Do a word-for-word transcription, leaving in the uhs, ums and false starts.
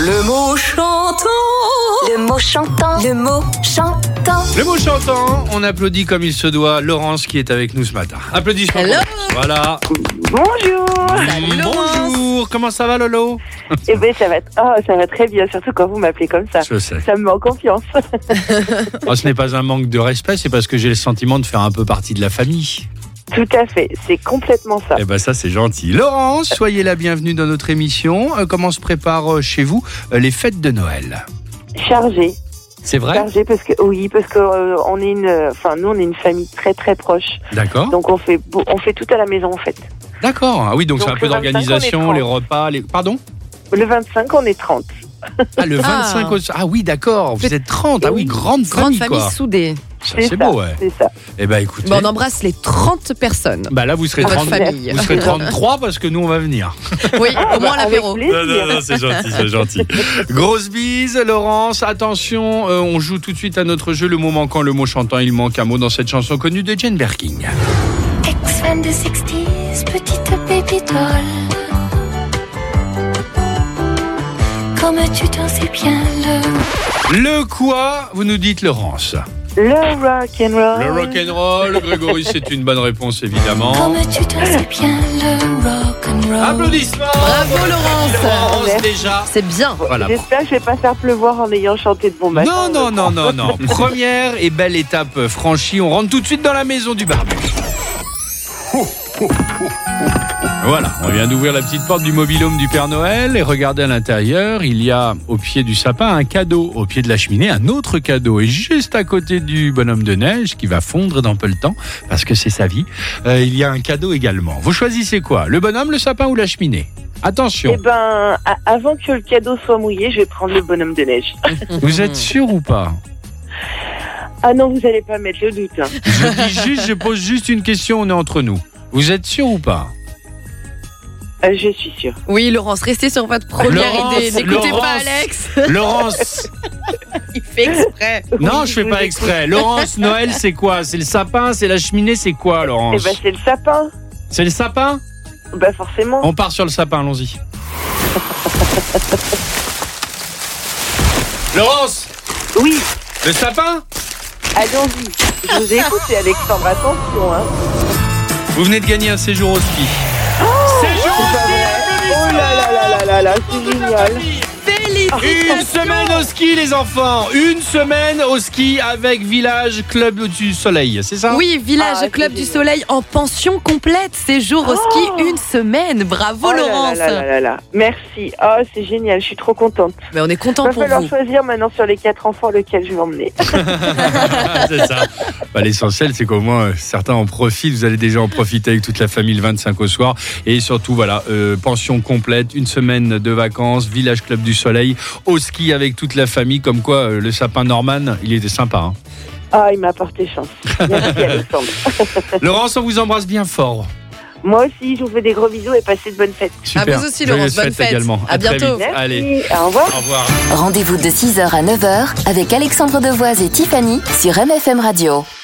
Le mot chantant. Le mot chantant. Le mot chantant. Le mot chantant, on applaudit comme il se doit Laurence qui est avec nous ce matin. Applaudissements. Hello. Voilà. Bonjour. Salut, Laurence. Bonjour. Comment ça va, Lolo? Eh ben ça va, oh, ça va très bien, surtout quand vous m'appelez comme ça. Je sais. Ça me met en confiance. Oh, ce n'est pas un manque de respect, c'est parce que j'ai le sentiment de faire un peu partie de la famille. Tout à fait, c'est complètement ça. Eh ben ça, c'est gentil. Laurence, soyez la bienvenue dans notre émission. Euh, comment se préparent euh, chez vous euh, les fêtes de Noël? Chargé, C'est vrai? chargé parce que oui, parce que euh, on est une, enfin nous on est une famille très très proche, D'accord. donc on fait, beau- on fait tout à la maison en fait. D'accord. Ah oui, donc, Donc, c'est un peu le vingt-cinq, d'organisation, on est les trente. repas, les... Pardon? Le vingt-cinq, on est trente. Ah, le vingt-cinq au... Ah oui, d'accord. Vous êtes trente. Ah oui, grande Grande famille, famille quoi. soudée. Ça, C'est c'est ça, beau, ouais. c'est ça. Eh ben, écoutez. Bon, on embrasse les trente personnes. Bah là, vous serez, Pour votre trente... famille. vous serez trente-trois parce que nous, on va venir. Oui, au moins Avec l'apéro. plaisir. c'est gentil, c'est gentil. Grosse bise, Laurence. Attention, euh, on joue tout de suite à notre jeu. Le mot manquant, le mot chantant. Il manque un mot dans cette chanson connue de Jane Birkin. Ex-fan de sixties, petite baby doll. Comme tu t'en sais bien le... Le quoi, vous nous dites, Laurence? Le rock and roll. Le rock'n'roll. Grégory, c'est une bonne réponse, évidemment. Comme tu t'en sais bien le rock'n'roll. Applaudissements. Bravo, Laurence. Laurence, Merci. déjà. C'est bien. Voilà. J'espère que je vais pas faire pleuvoir en ayant chanté de bon matin. Non, non, non, non, non. Première et belle étape franchie. On rentre tout de suite dans la maison du barbu. Voilà, on vient d'ouvrir la petite porte du mobil-home du Père Noël et regardez à l'intérieur, il y a au pied du sapin un cadeau, au pied de la cheminée un autre cadeau et juste à côté du bonhomme de neige qui va fondre dans peu de temps parce que c'est sa vie, euh, il y a un cadeau également. Vous choisissez quoi? Le bonhomme, le sapin ou la cheminée? Attention, Eh ben, a- avant que le cadeau soit mouillé, je vais prendre le bonhomme de neige. vous êtes sûr ou pas? Ah non, vous allez pas mettre le doute. Hein. Je dis juste, je pose juste une question, on est entre nous. Vous êtes sûr ou pas? Euh, je suis sûre. Oui, Laurence, restez sur votre première Laurence, idée. N'écoutez Laurence. pas Alex. Laurence, Il fait exprès. non, Oui, je fais vous pas écoute. exprès. Laurence, Noël, c'est quoi? C'est le sapin, c'est la cheminée, c'est quoi, Eh Laurence? ben, c'est le sapin. C'est le sapin? Bah forcément. On part sur le sapin, allons-y. Laurence, Oui, le sapin? allons-y. Je vous écoute, c'est Alexandre. Attention, hein. Vous venez de gagner un séjour au ski. séjour au C'est pas ski, vrai. Oh là là là là là là, c'est génial. Une Félicitations. semaine au ski, les enfants. Une semaine au ski avec Village Club du Soleil, c'est ça? Oui, Village Ah, Club c'est du génial. Soleil en pension complète. Séjour au ski Oh. une semaine. Bravo, Oh là Laurence. là là là là. Merci. Oh, c'est génial. Je suis trop contente. Mais on est Il content va pour falloir vous. choisir maintenant sur les quatre enfants lequel je vais emmener. C'est ça. Bah, l'essentiel, c'est qu'au moins euh, certains en profitent. Vous allez déjà en profiter avec toute la famille le vingt-cinq au soir. Et surtout, voilà, euh, pension complète, une semaine de vacances, Village Club du Soleil, au ski avec toute la famille. Comme quoi, euh, le sapin Norman, il était sympa. Hein. Ah, il m'a porté chance. Merci Alexandre. Laurence, on vous embrasse bien fort. Moi aussi, je vous fais des gros bisous et passez de bonnes fêtes. Super. À vous aussi, Laurence. Joyeuses Bonne fêtes fête. également. À très bientôt. vite. Merci. Allez, Au revoir. au revoir. Rendez-vous de six heures à neuf heures avec Alexandre Devoise et Tiffany sur M F M Radio.